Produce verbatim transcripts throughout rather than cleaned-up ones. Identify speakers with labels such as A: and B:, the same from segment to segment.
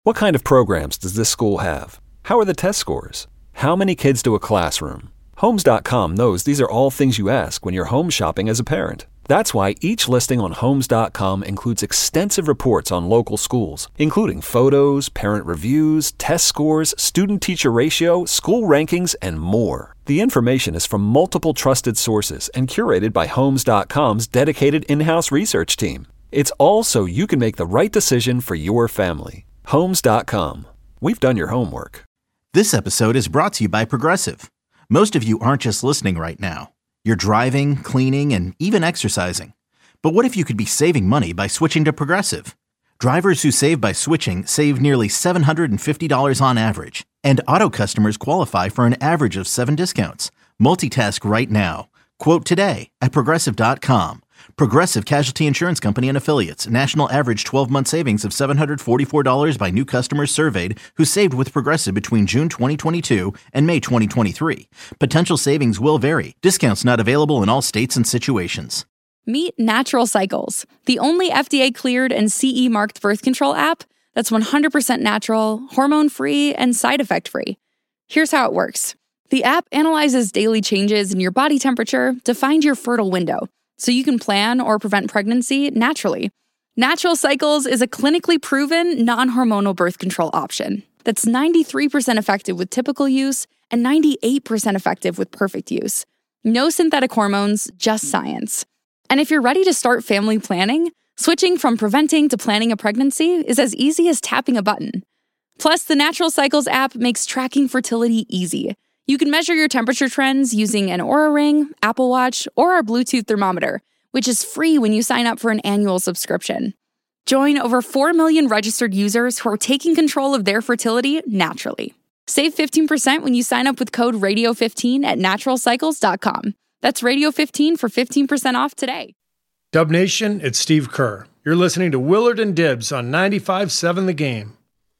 A: What kind of programs does this school have? How are the test scores? How many kids do a classroom? Homes dot com knows these are all things you ask when you're home shopping as a parent. That's why each listing on Homes dot com includes extensive reports on local schools, including photos, parent reviews, test scores, student-teacher ratio, school rankings, and more. The information is from multiple trusted sources and curated by Homes dot com's dedicated in-house research team. It's all so you can make the right decision for your family. Homes dot com. We've done your homework.
B: This episode is brought to you by Progressive. Most of you aren't just listening right now. You're driving, cleaning, and even exercising. But what if you could be saving money by switching to Progressive? Drivers who save by switching save nearly seven hundred fifty dollars on average. And auto customers qualify for an average of seven discounts. Multitask right now. Quote today at Progressive dot com. Progressive Casualty Insurance Company and Affiliates. National average twelve-month savings of seven hundred forty-four dollars by new customers surveyed who saved with Progressive between June twenty twenty-two and May twenty twenty-three. Potential savings will vary. Discounts not available in all states and situations.
C: Meet Natural Cycles, the only F D A-cleared and C E-marked birth control app that's one hundred percent natural, hormone-free, and side effect-free. Here's how it works. The app analyzes daily changes in your body temperature to find your fertile window, so you can plan or prevent pregnancy naturally. Natural Cycles is a clinically proven, non-hormonal birth control option that's ninety-three percent effective with typical use and ninety-eight percent effective with perfect use. No synthetic hormones, just science. And if you're ready to start family planning, switching from preventing to planning a pregnancy is as easy as tapping a button. Plus, the Natural Cycles app makes tracking fertility easy. You can measure your temperature trends using an Oura Ring, Apple Watch, or our Bluetooth thermometer, which is free when you sign up for an annual subscription. Join over four million registered users who are taking control of their fertility naturally. Save fifteen percent when you sign up with code radio fifteen at natural cycles dot com. That's radio fifteen for fifteen percent off today.
D: Dub Nation, it's Steve Kerr. You're listening to Willard and Dibbs on ninety-five point seven The Game.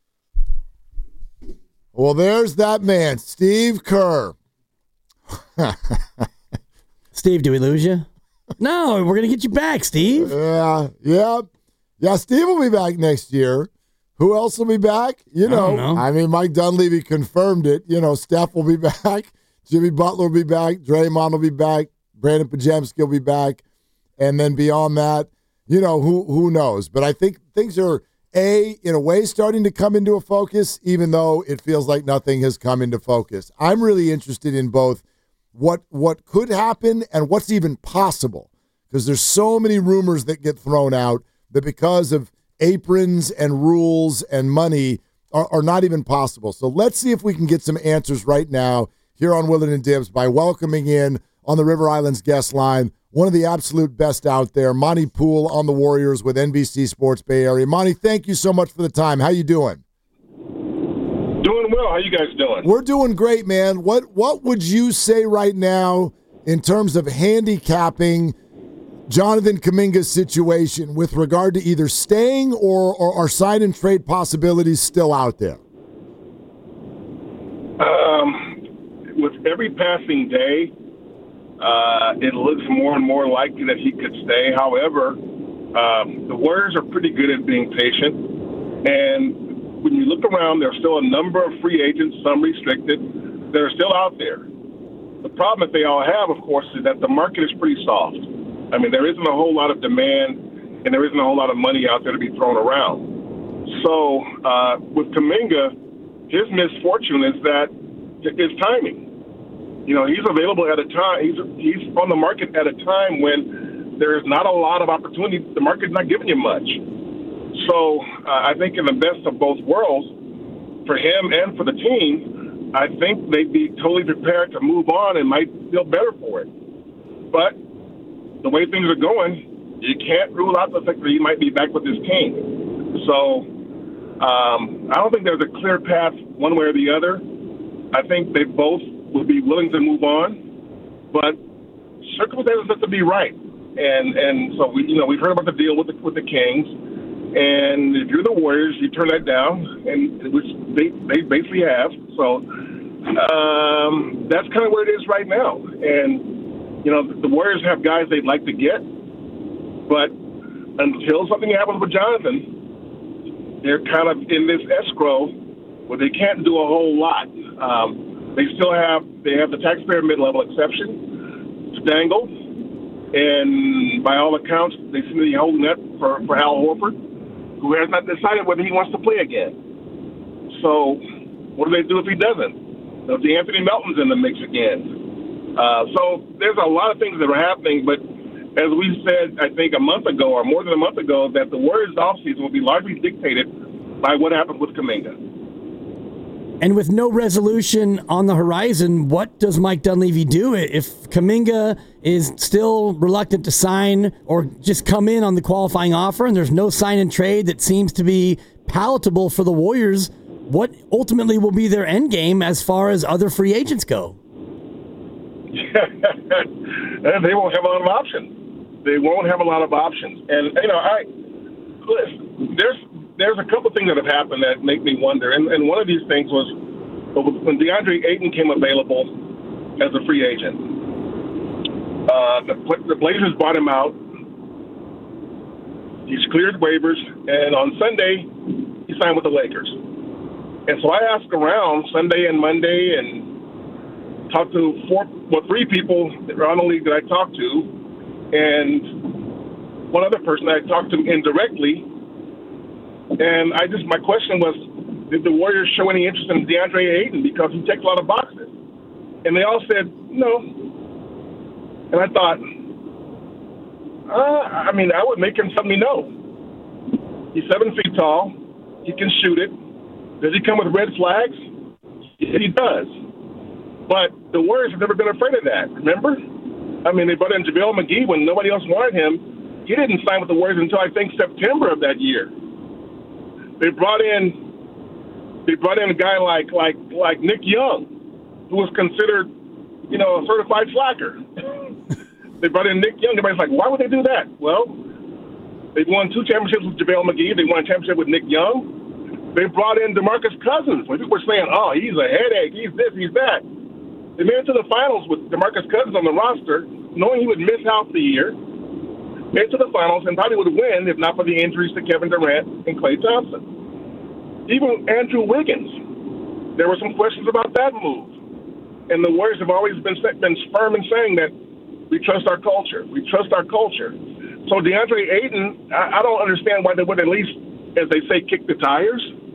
E: Well, there's that man, Steve Kerr.
F: Steve, do we lose you? No, we're going to get you back, Steve.
E: Yeah, yeah. Yeah, Steve will be back next year. Who else will be back? You know, I, know. I mean, Mike Dunleavy confirmed it. You know, Steph will be back. Jimmy Butler will be back. Draymond will be back. Brandon Pajemski will be back. And then beyond that, you know, who who knows? But I think things are, A, in a way, starting to come into a focus, even though it feels like nothing has come into focus. I'm really interested in both what what could happen and what's even possible, because there's so many rumors that get thrown out that because of aprons and rules and money are, are not even possible. So let's see if we can get some answers right now here on Willard and Dibbs by welcoming in on the River Islands guest line one of the absolute best out there, Monty Poole on the Warriors with N B C Sports Bay Area. Monty, thank you so much for the time. How you doing?
G: Doing well. How you guys doing?
E: We're doing great, man. What what would you say right now in terms of handicapping Jonathan Kuminga's situation with regard to either staying or, or are sign and trade possibilities still out there?
G: Um, with every passing day, Uh, it looks more and more likely that he could stay. However, um, the Warriors are pretty good at being patient. And when you look around, there's still a number of free agents, some restricted, that are still out there. The problem that they all have, of course, is that the market is pretty soft. I mean, there isn't a whole lot of demand, and there isn't a whole lot of money out there to be thrown around. So uh, with Kuminga, his misfortune is that it's timing. You know, he's available at a time. He's he's on the market at a time when there is not a lot of opportunity. The market's not giving you much. So uh, I think in the best of both worlds, for him and for the team, I think they'd be totally prepared to move on and might feel better for it. But the way things are going, you can't rule out the fact that he might be back with his team. So um, I don't think there's a clear path one way or the other. I think they both would be willing to move on, but circumstances have to be right. And and so we you know we've heard about the deal with the with the Kings, and if you're the Warriors, you turn that down, and which they they basically have. So um, that's kind of where it is right now. And you know the Warriors have guys they'd like to get, but until something happens with Jonathan, they're kind of in this escrow where they can't do a whole lot. Um, they still have they have the taxpayer mid-level exception to dangle, and by all accounts, they seem to be holding that for, for Al Horford, who has not decided whether he wants to play again. So what do they do if he doesn't? So if Anthony Melton's in the mix again. Uh, so there's a lot of things that are happening, but as we said, I think a month ago or more than a month ago, that the Warriors' offseason will be largely dictated by what happens with Kuminga.
F: And with no resolution on the horizon, what does Mike Dunleavy do if Kuminga is still reluctant to sign or just come in on the qualifying offer and there's no sign and trade that seems to be palatable for the Warriors? What ultimately will be their end game as far as other free agents go?
G: They won't have a lot of options. They won't have a lot of options. And, you know, I listen, there's there's a couple things that have happened that make me wonder. And, and one of these things was when DeAndre Ayton came available as a free agent. Uh, the, the Blazers bought him out. He's cleared waivers. And on Sunday, he signed with the Lakers. And so I asked around Sunday and Monday and talked to four, well, three people around the league that I talked to, and one other person I talked to indirectly. And I just, my question was, did the Warriors show any interest in DeAndre Ayton because he checks a lot of boxes? And they all said no. And I thought, uh, I mean, I would make him tell me no. He's seven feet tall. He can shoot it. Does he come with red flags? Yeah, he does. But the Warriors have never been afraid of that, remember? I mean, they brought in JaVale McGee when nobody else wanted him. He didn't sign with the Warriors until, I think, September of that year. They brought in they brought in a guy like like like Nick Young, who was considered, you know, a certified slacker. They brought in Nick Young. Everybody's like, why would they do that? Well, they won two championships with JaVale McGee. They won a championship with Nick Young. They brought in DeMarcus Cousins. When people were saying, oh, he's a headache, he's this, he's that. They made it to the finals with DeMarcus Cousins on the roster, knowing he would miss half the year. Made it to the finals and probably would win if not for the injuries to Kevin Durant and Klay Thompson. Even Andrew Wiggins, there were some questions about that move. And the Warriors have always been been firm in saying that we trust our culture. We trust our culture. So DeAndre Ayton, I, I don't understand why they would at least, as they say, kick the tires.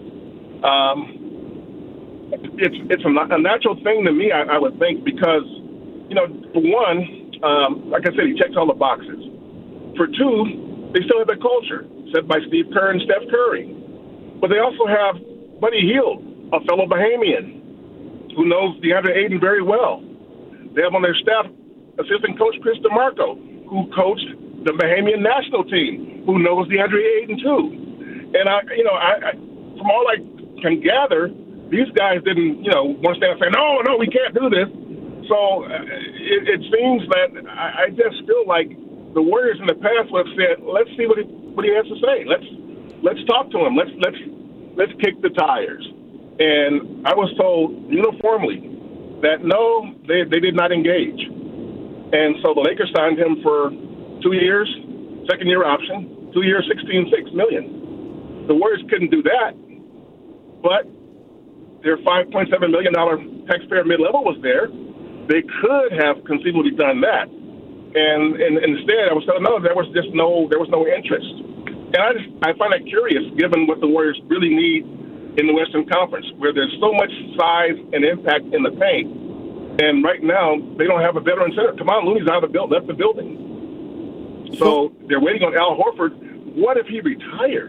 G: Um, it's it's a, a natural thing to me, I, I would think, because, you know, for one, um, like I said, he checks all the boxes. For two, they still have their culture, set by Steve Kerr and Steph Curry. But they also have Buddy Hield, a fellow Bahamian, who knows DeAndre Ayton very well. They have on their staff assistant coach Chris DeMarco, who coached the Bahamian national team, who knows DeAndre Ayton too. And I, you know, I, I from all I can gather, these guys didn't, you know, want to stand up and say, no, no, we can't do this. So uh, it, it seems that I, I just feel like the Warriors in the past would have said, let's see what he what he has to say. Let's let's talk to him. Let's let's let's kick the tires. And I was told uniformly that no, they they did not engage. And so the Lakers signed him for two years, second year option, two years, sixteen six million. The Warriors couldn't do that, but their five point seven million dollar taxpayer mid level was there. They could have conceivably done that. And, and instead, I was telling no, there was just no, there was no interest. And I just, I find that curious, given what the Warriors really need in the Western Conference, where there's so much size and impact in the paint. And right now, they don't have a veteran center. Kevon Looney's out of the build, left the building. So they're waiting on Al Horford. What if he retires?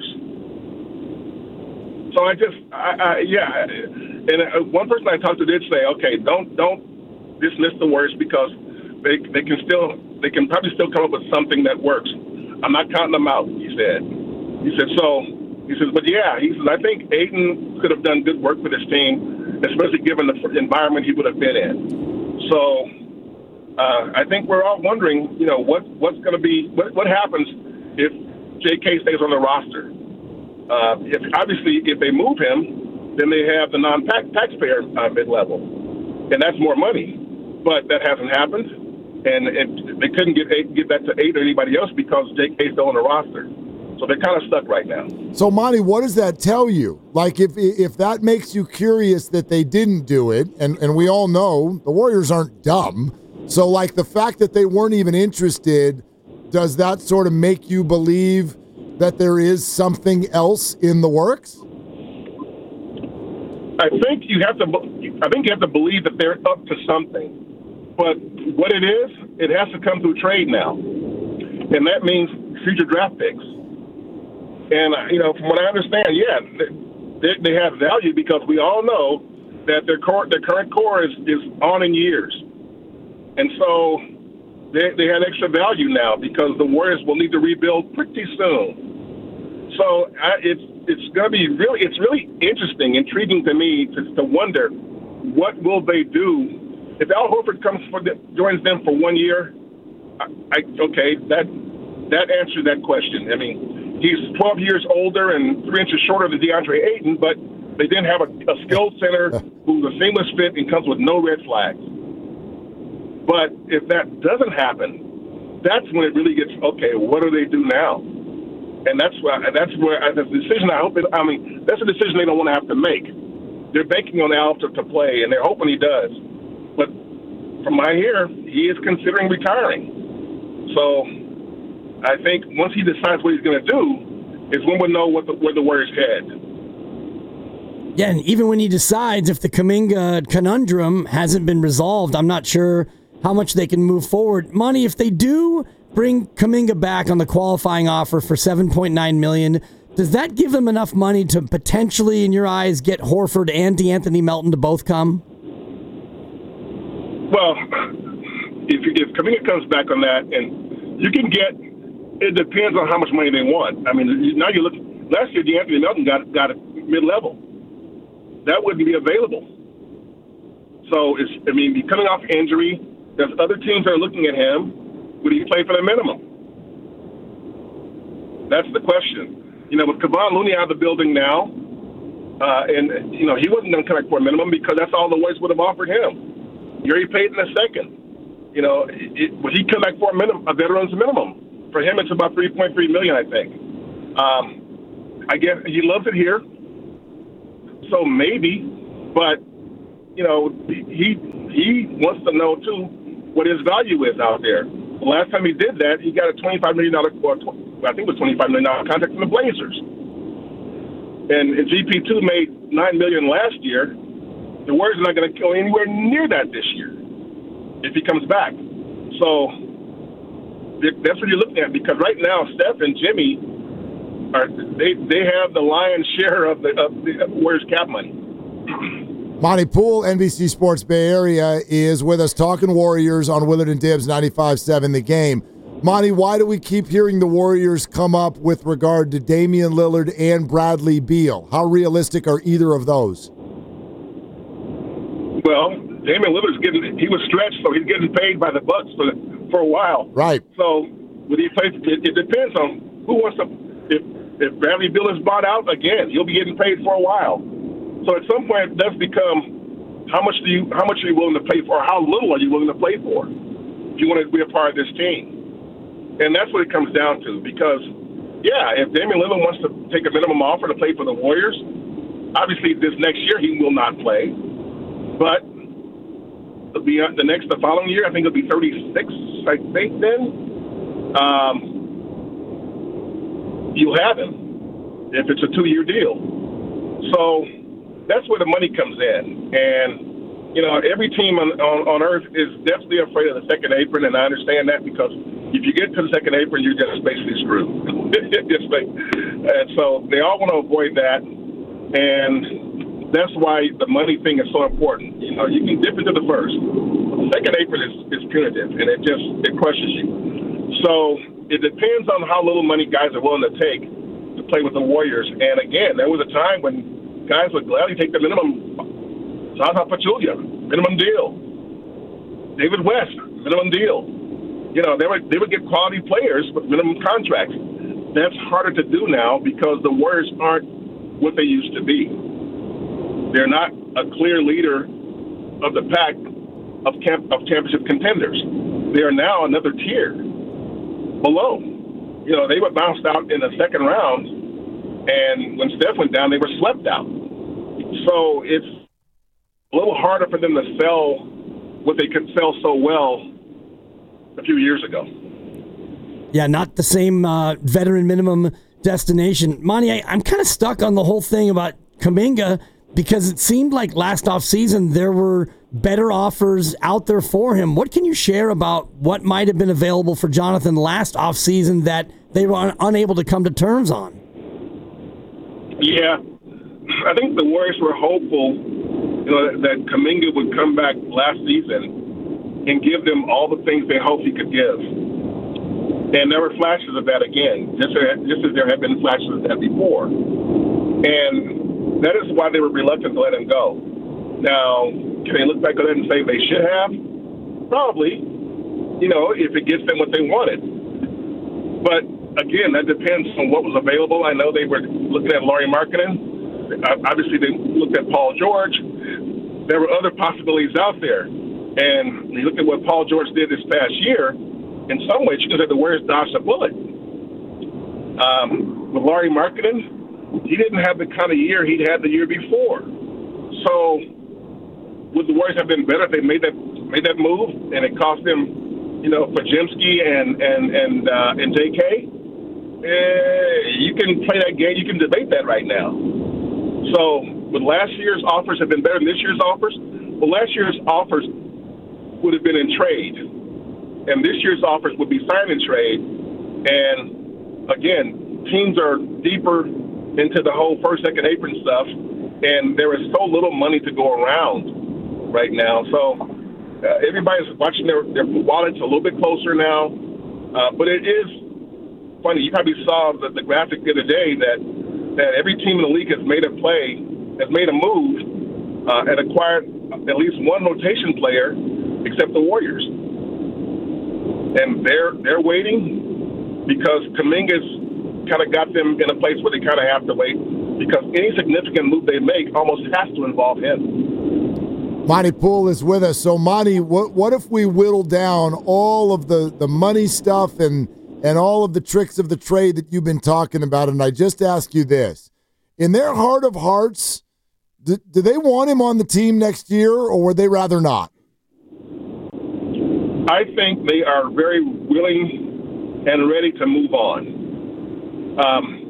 G: So I just, I, I, yeah. And one person I talked to did say, okay, don't don't dismiss the Warriors because they they can still. They can probably still come up with something that works. I'm not counting them out, he said. He said, so, he says, but yeah, he says, I think Ayton could have done good work for this team, especially given the environment he would have been in. So uh, I think we're all wondering, you know, what what's going to be, what, what happens if J K stays on the roster? Uh, if obviously, if they move him, then they have the non-taxpayer uh, mid-level, and that's more money. But that hasn't happened. And it, they couldn't get get that to eight or anybody else because J K's still on the roster. So they're kind of stuck right now.
E: So, Monty, what does that tell you? Like, if if that makes you curious that they didn't do it, and, and we all know the Warriors aren't dumb, so, like, the fact that they weren't even interested, does that sort of make you believe that there is something else in the works?
G: I think you have to. I think you have to believe that they're up to something. But what it is, it has to come through trade now, and that means future draft picks. And you know, from what I understand, yeah, they, they have value because we all know that their core, their current core is, is on in years, and so they they have extra value now because the Warriors will need to rebuild pretty soon. So I, it's it's going to be really it's really interesting, intriguing to me to, to wonder what will they do if Al Horford comes for the, joins them for one year. I, I okay that that answers that question. I mean, he's twelve years older and three inches shorter than DeAndre Ayton, but they didn't have a, a skilled center who's a seamless fit and comes with no red flags. But if that doesn't happen, that's when it really gets okay. What do they do now? And that's why that's where that's a decision. I hope. It, I mean, that's a decision they don't want to have to make. They're banking on Al to, to play, and they're hoping he does. But from my ear, he is considering retiring. So I think once he decides what he's going to do, is when we'll know what the, where the Warriors head.
F: Yeah, and even when he decides, if the Kuminga conundrum hasn't been resolved, I'm not sure how much they can move forward. Monty, if they do bring Kuminga back on the qualifying offer for seven point nine million dollars, does that give them enough money to potentially, in your eyes, get Horford and DeAnthony Melton to both come?
G: Well, if, if Kuminga comes back on that, and you can get, it depends on how much money they want. I mean, now you look, last year DeAnthony Melton got got it mid-level. That wouldn't be available. So, it's, I mean, coming off injury, there's other teams that are looking at him. Would he play for the minimum? That's the question. You know, with Kevon Looney out of the building now, uh, and, you know, he wasn't going to come back for a minimum because that's all the Warriors would have offered him. You already paid in a second. You know, it, would he come back for a minimum, a veteran's minimum? For him, it's about three point three million dollars, I think. Um, I guess he loves it here. So maybe, but, you know, he he wants to know, too, what his value is out there. The last time he did that, he got a twenty-five million dollars, or I think it was twenty-five million dollars contract from the Blazers. And G P two made nine million dollars last year. The Warriors are not going to go anywhere near that this year if he comes back. So that's what you're looking at, because right now Steph and Jimmy are they they have the lion's share of the, of the Warriors cap money.
E: Monty Poole, N B C Sports Bay Area, is with us talking Warriors on Willard and Dibbs ninety-five point seven The Game. Monty, why do we keep hearing the Warriors come up with regard to Damian Lillard and Bradley Beal? How realistic are either of those?
G: Well, Damian Lillard's getting, he was stretched, so he's getting paid by the Bucks for for a while.
E: Right.
G: So would he play? It, it depends on who wants to. If if Bradley Beal is bought out again, he'll be getting paid for a while. So at some point, it does become how much do you how much are you willing to play for, or how little are you willing to play for if you want to be a part of this team? And that's what it comes down to. Because yeah, if Damian Lillard wants to take a minimum offer to play for the Warriors, obviously this next year he will not play. But it'll be the next the following year, I think it'll be thirty-six. I think then um, you'll have him if it's a two-year deal. So that's where the money comes in. And, you know, every team on, on, on earth is definitely afraid of the second apron, and I understand that because if you get to the second apron, you're just basically screwed. And so they all want to avoid that, and that's why the money thing is so important. You know, you can dip into the first. The second apron is, is punitive, and it just it crushes you. So it depends on how little money guys are willing to take to play with the Warriors. And, again, there was a time when guys would gladly take the minimum. Zaza Pachulia, minimum deal. David West, minimum deal. You know, they would they would get quality players with minimum contracts. That's harder to do now because the Warriors aren't what they used to be. They're not a clear leader of the pack of camp, of championship contenders. They are now another tier below. you know, they were bounced out in the second round, and when Steph went down, they were swept out. So it's a little harder for them to sell what they could sell so well a few years ago.
F: Yeah, not the same uh, veteran minimum destination. Monty, I, I'm kind of stuck on the whole thing about Kuminga because it seemed like last offseason there were better offers out there for him. What can you share about what might have been available for Jonathan last offseason that they were un- unable to come to terms on?
G: Yeah, I think the Warriors were hopeful, you know, that Kuminga would come back last season and give them all the things they hoped he could give. And there were flashes of that again, just, just as there had been flashes of that before. And that is why they were reluctant to let him go. Now, can they look back on it and say they should have? Probably, you know, if it gets them what they wanted. But, again, that depends on what was available. I know they were looking at Lauri Markkanen. Obviously, they looked at Paul George. There were other possibilities out there. And you look at what Paul George did this past year, in some ways, you could say the Warriors dodged a bullet. Um, with Lauri Markkanen, he didn't have the kind of year he'd had the year before. So would the Warriors have been better if they made that made that move and it cost them, you know, Podziemski and and and uh, and J K? Eh, you can play that game. You can debate that right now. So would last year's offers have been better than this year's offers? Well, last year's offers would have been in trade. And this year's offers would be sign and trade. And, again, teams are deeper into the whole first, second apron stuff, and there is so little money to go around right now. So uh, everybody's watching their, their wallets a little bit closer now. Uh, but it is funny. You probably saw the, the graphic the other day that, that every team in the league has made a play, has made a move, uh, and acquired at least one rotation player except the Warriors. And they're they're waiting because Kuminga's kind of got them in a place where they kind of have to wait because any significant move they make almost has to involve him.
E: Monty Poole is with us. So, Monty, what what if we whittle down all of the, the money stuff and and all of the tricks of the trade that you've been talking about? And I just ask you this. In their heart of hearts, do, do they want him on the team next year, or would they rather not?
G: I think they are very willing and ready to move on.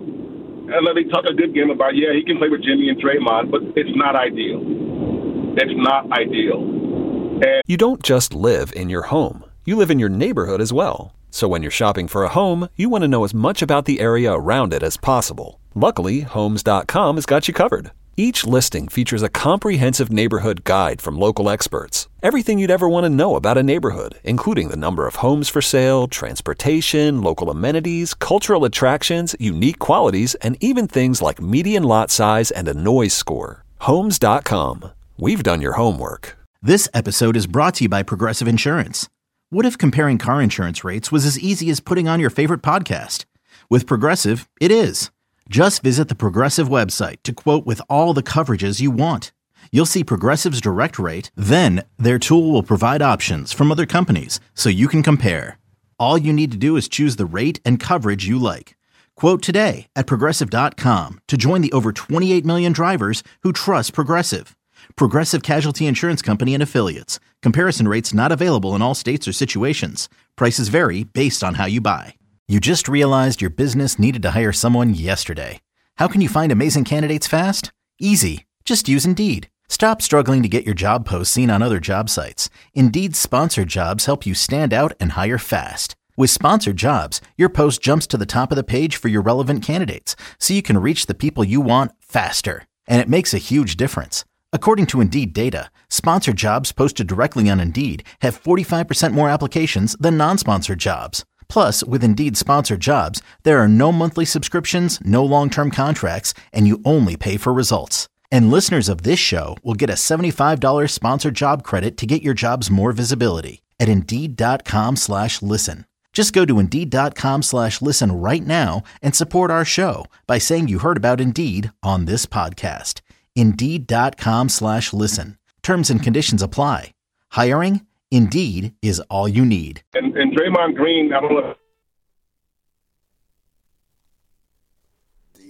G: Um, and they talk a good game about, yeah, he can play with Jimmy and Draymond, but it's not ideal. It's not ideal. And
A: you don't just live in your home. You live in your neighborhood as well. So when you're shopping for a home, you want to know as much about the area around it as possible. Luckily, Homes dot com has got you covered. Each listing features a comprehensive neighborhood guide from local experts. Everything you'd ever want to know about a neighborhood, including the number of homes for sale, transportation, local amenities, cultural attractions, unique qualities, and even things like median lot size and a noise score. Homes dot com. We've done your homework.
B: This episode is brought to you by Progressive Insurance. What if comparing car insurance rates was as easy as putting on your favorite podcast? With Progressive, it is. Just visit the Progressive website to quote with all the coverages you want. You'll see Progressive's direct rate, then their tool will provide options from other companies so you can compare. All you need to do is choose the rate and coverage you like. Quote today at Progressive dot com to join the over twenty-eight million drivers who trust Progressive. Progressive Casualty Insurance Company and Affiliates. Comparison rates not available in all states or situations. Prices vary based on how you buy. You just realized your business needed to hire someone yesterday. How can you find amazing candidates fast? Easy. Just use Indeed. Stop struggling to get your job posts seen on other job sites. Indeed's sponsored jobs help you stand out and hire fast. With sponsored jobs, your post jumps to the top of the page for your relevant candidates, so you can reach the people you want faster. And it makes a huge difference. According to Indeed data, sponsored jobs posted directly on Indeed have forty-five percent more applications than non-sponsored jobs. Plus, with Indeed sponsored jobs, there are no monthly subscriptions, no long-term contracts, and you only pay for results. And listeners of this show will get a seventy-five dollars sponsored job credit to get your jobs more visibility at Indeed.com slash listen. Just go to Indeed.com slash listen right now and support our show by saying you heard about Indeed on this podcast. Indeed.com slash listen. Terms and conditions apply. Hiring? Indeed is all you need.
G: And, and Draymond Green, I don't know.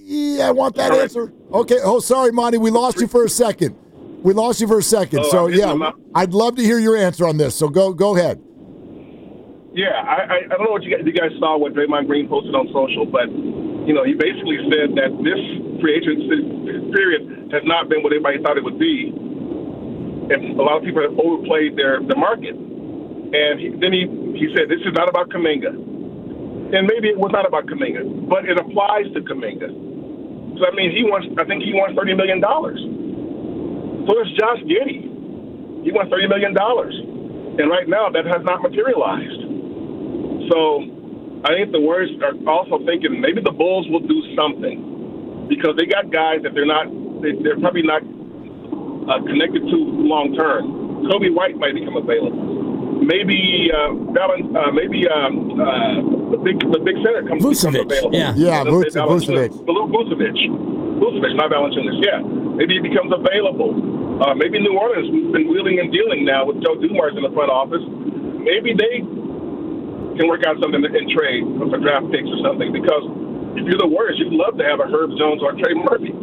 E: Yeah, I want that answer. Okay. Oh, sorry, Monty. We lost you for a second. We lost you for a second.
G: Oh,
E: so, yeah, I'd love to hear your answer on this. So go go ahead.
G: Yeah, I, I, I don't know what you guys, you guys saw what Draymond Green posted on social, but, you know, he basically said that this free agency period has not been what everybody thought it would be. And a lot of people have overplayed their, their market. And he, then he, he said, this is not about Kuminga. And maybe it was not about Kuminga, but it applies to Kuminga. So, I mean, he wants, I think he wants thirty million dollars. So it's Josh Giddey. He wants thirty million dollars. And right now, that has not materialized. So I think the Warriors are also thinking maybe the Bulls will do something because they got guys that they're not, they, they're probably not uh, connected to long term. Kobe White might become available. Maybe uh, Valen, uh, maybe um, uh, the big the big center comes
F: Vucevic,
G: available.
F: yeah,
E: yeah, Vucevic,
G: Vucevic, Vucevic, Vucevic, not Valanciunas. Yeah, maybe he becomes available. Uh, maybe New Orleans, who's been wheeling and dealing now with Joe Dumars in the front office, maybe they can work out something in trade for draft picks or something. Because if you're the Warriors, you'd love to have a Herb Jones or Trey Murphy.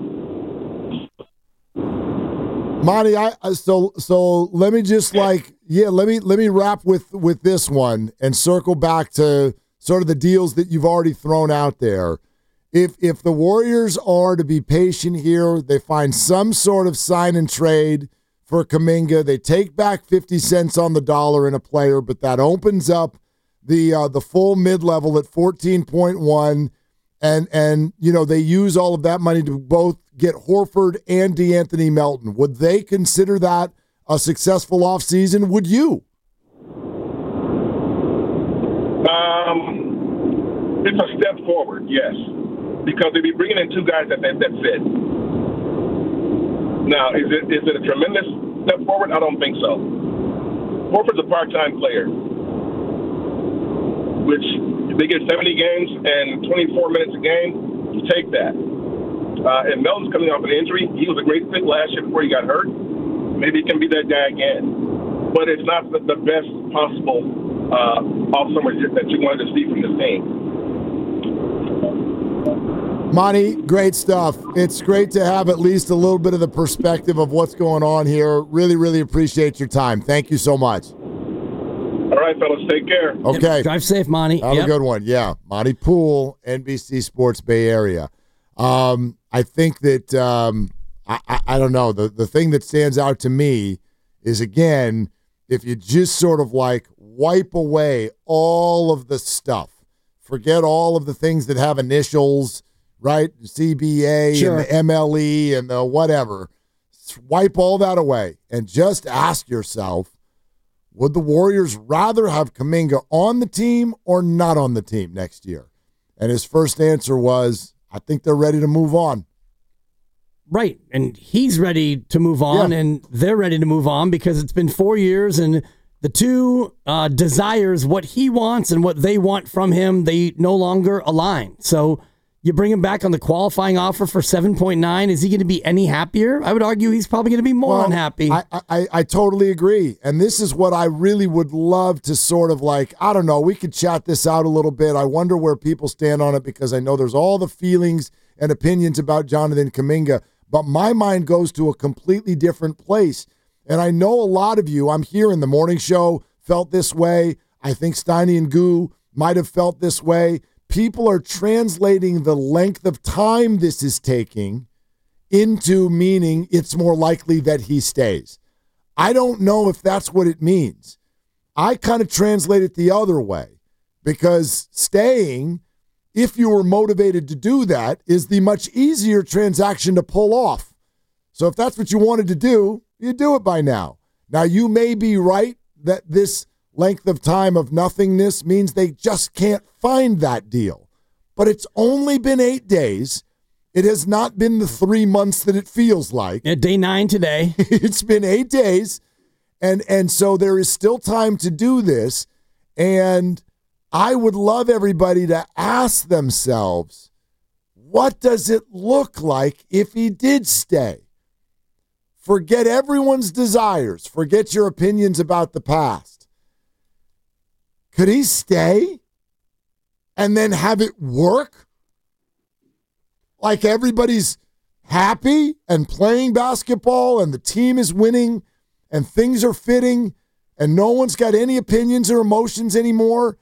E: Monty, I so so let me just like yeah, let me let me wrap with with this one and circle back to sort of the deals that you've already thrown out there. If if the Warriors are to be patient here, they find some sort of sign and trade for Kuminga. They take back fifty cents on the dollar in a player, but that opens up the uh, the full mid level at fourteen point one, and and you know they use all of that money to both get Horford and DeAnthony Melton. Would they consider that a successful offseason? Would you?
G: Um, it's a step forward, yes, because they'd be bringing in two guys that that, that fit. Now, is it is it a tremendous step forward? I don't think so. Horford's a part-time player, which if they get seventy games and twenty-four minutes a game, you take that. Uh, and Melton's coming off an injury. He was a great fit last year before he got hurt. Maybe he can be that guy again. But it's not the, the best possible uh, off-summer that you wanted to see from this team.
E: Monty, great stuff. It's great to have at least a little bit of the perspective of what's going on here. Really, really appreciate your time. Thank you so much.
G: All right, fellas. Take care.
E: Okay.
F: Yep. Drive safe, Monty.
E: Have yep. a good one. Yeah. Monty Poole, N B C Sports Bay Area. Um, I think that um, I, I, I don't know. The, the thing that stands out to me is, again, if you just sort of like wipe away all of the stuff, forget all of the things that have initials, right? C B A sure. and the M L E and the whatever. Wipe all that away and just ask yourself, would the Warriors rather have Kuminga on the team or not on the team next year? And his first answer was, I think they're ready to move on.
F: Right. And he's ready to move on, yeah. and they're ready to move on because it's been four years, and the two uh, desires, what he wants and what they want from him, they no longer align. So you bring him back on the qualifying offer for seven point nine. Is he going to be any happier? I would argue he's probably going to be more well, unhappy.
E: I, I, I totally agree. And this is what I really would love to sort of like, I don't know, we could chat this out a little bit. I wonder where people stand on it because I know there's all the feelings and opinions about Jonathan Kuminga, but my mind goes to a completely different place. And I know a lot of you, I'm here in the morning show, felt this way. I think Steiny and Goo might have felt this way. People are translating the length of time this is taking into meaning it's more likely that he stays. I don't know if that's what it means. I kind of translate it the other way because staying, if you were motivated to do that, is the much easier transaction to pull off. So if that's what you wanted to do, you do it by now. Now, you may be right that this length of time of nothingness means they just can't find that deal. But it's only been eight days. It has not been the three months that it feels like.
F: Yeah, day nine today.
E: It's been eight days. And, and so there is still time to do this. And I would love everybody to ask themselves, what does it look like if he did stay? Forget everyone's desires. Forget your opinions about the past. Could he stay and then have it work? like everybody's happy and playing basketball and the team is winning and things are fitting and no one's got any opinions or emotions anymore,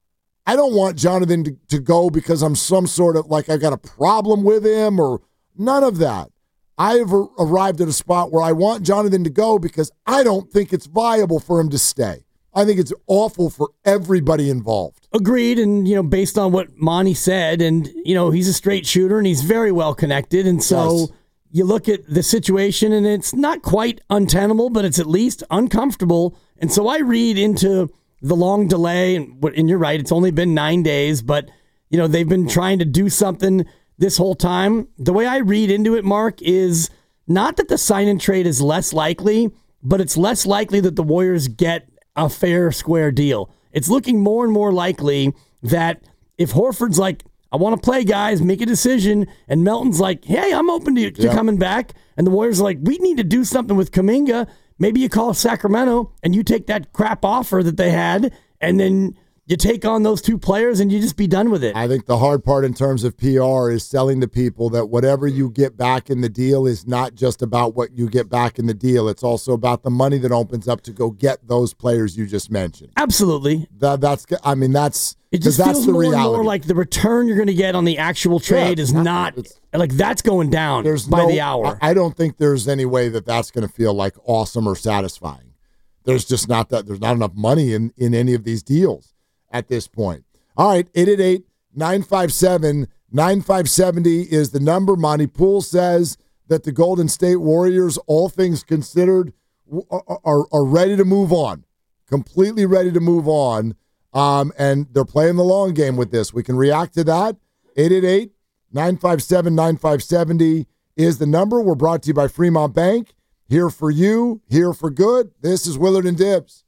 E: I don't want Jonathan to, to go because I'm some sort of like I got a problem with him or none of that. I've arrived at a spot where I want Jonathan to go because I don't think it's viable for him to stay. I think it's awful for everybody involved.
F: Agreed, and you know, based on what Monty said, and you know, he's a straight shooter and he's very well connected, and so yes. You look at the situation and it's not quite untenable, but it's at least uncomfortable. And so I read into the long delay, and, and you're right, it's only been nine days, but you know, they've been trying to do something this whole time. The way I read into it, Mark, is not that the sign-and trade is less likely, but it's less likely that the Warriors get a fair, square deal. It's looking more and more likely that if Horford's like, I want to play, guys, make a decision, and Melton's like, hey, I'm open to, to yep. coming back, and the Warriors are like, we need to do something with Kuminga. Maybe you call Sacramento, and you take that crap offer that they had, and then you take on those two players and you just be done with it.
E: I think the hard part in terms of P R is selling to people that whatever you get back in the deal is not just about what you get back in the deal. It's also about the money that opens up to go get those players you just mentioned.
F: Absolutely.
E: That, that's, I mean, that's,
F: it just
E: that's
F: feels
E: the
F: more
E: reality.
F: and more like the return you're going to get on the actual trade yeah, is not, like that's going down there's by
E: no,
F: the hour.
E: I, I don't think there's any way that that's going to feel like awesome or satisfying. There's just not that, there's not enough money in, in any of these deals at this point. All right, eight eight eight, nine five seven, nine five seven zero is the number. Monty Poole says that the Golden State Warriors, all things considered, are, are, are ready to move on, completely ready to move on, um, and they're playing the long game with this. We can react to that. eight eight eight, nine five seven, nine five seven zero is the number. We're brought to you by Fremont Bank. Here for you, here for good. This is Willard and Dibs.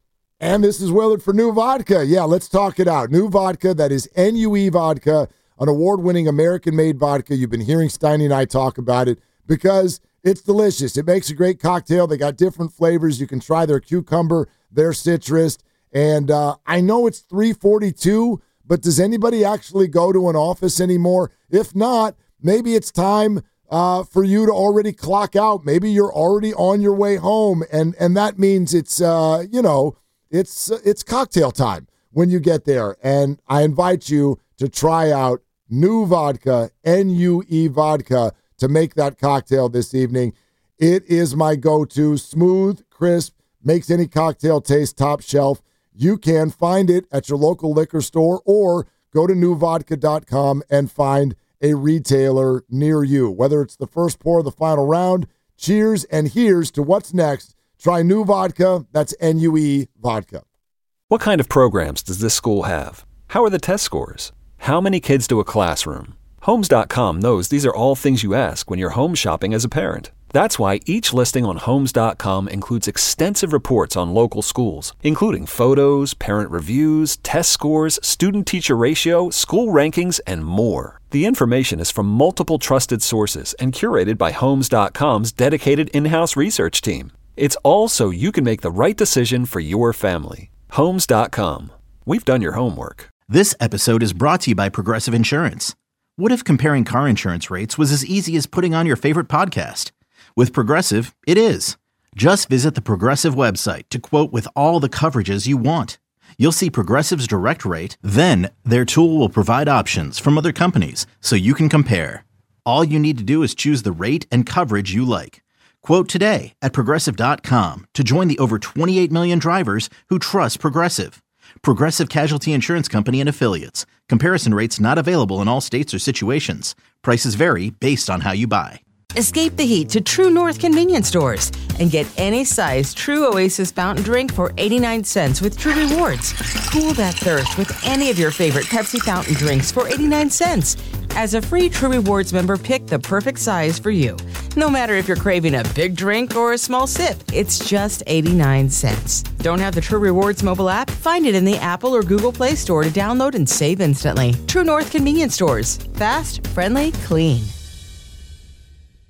E: And this is Willard for New Vodka. Yeah, let's talk it out. New Vodka, that is N U E Vodka, an award-winning American-made vodka. You've been hearing Steiny and I talk about it because it's delicious. It makes a great cocktail. They got different flavors. You can try their cucumber, their citrus. And uh, I know it's three forty-two, but does anybody actually go to an office anymore? If not, maybe it's time uh, for you to already clock out. Maybe you're already on your way home, and, and that means it's, uh, you know, It's it's cocktail time when you get there, and I invite you to try out New Vodka, N U E Vodka, to make that cocktail this evening. It is my go-to, smooth, crisp, makes any cocktail taste top shelf. You can find it at your local liquor store or go to new vodka dot com and find a retailer near you. Whether it's the first pour or the final round, cheers, and here's to what's next. Try New Vodka, that's N U E Vodka.
A: What kind of programs does this school have? How are the test scores? How many kids do a classroom? Homes dot com knows these are all things you ask when you're home shopping as a parent. That's why each listing on Homes dot com includes extensive reports on local schools, including photos, parent reviews, test scores, student-teacher ratio, school rankings, and more. The information is from multiple trusted sources and curated by Homes dot com's dedicated in-house research team. It's all so you can make the right decision for your family. Homes dot com. We've done your homework.
B: This episode is brought to you by Progressive Insurance. What if comparing car insurance rates was as easy as putting on your favorite podcast? With Progressive, it is. Just visit the Progressive website to quote with all the coverages you want. You'll see Progressive's direct rate, then their tool will provide options from other companies so you can compare. All you need to do is choose the rate and coverage you like. Quote today at progressive dot com to join the over twenty-eight million drivers who trust Progressive. Progressive Casualty Insurance Company and Affiliates. Comparison rates not available in all states or situations. Prices vary based on how you buy.
H: Escape the heat to True North convenience stores and get any size True Oasis fountain drink for eighty-nine cents with True Rewards. Cool that thirst with any of your favorite Pepsi fountain drinks for eighty-nine cents. As a free True Rewards member, pick the perfect size for you. No matter if you're craving a big drink or a small sip, it's just eighty-nine cents. Don't have the True Rewards mobile app? Find it in the Apple or Google Play Store to download and save instantly. True North convenience stores. Fast, friendly, clean.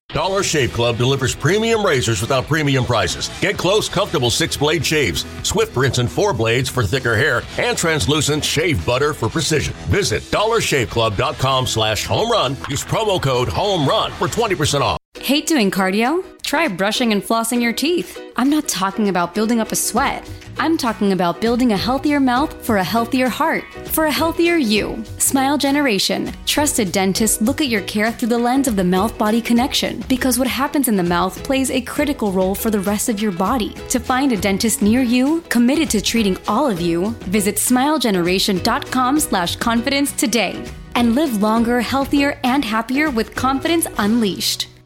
I: Dollar Shave Club delivers premium razors without premium prices. Get close, comfortable six-blade shaves, Swift rinse and four blades for thicker hair, and translucent shave butter for precision. Visit dollar shave club dot com slash home run. Use promo code HOMERUN for twenty percent off.
C: Hate doing cardio? Try brushing and flossing your teeth. I'm not talking about building up a sweat. I'm talking about building a healthier mouth for a healthier heart, for a healthier you. Smile Generation. Trusted dentists look at your care through the lens of the mouth-body connection, because what happens in the mouth plays a critical role for the rest of your body. To find a dentist near you, committed to treating all of you, visit smile generation dot com slash confidence today. And live longer, healthier, and happier with confidence unleashed.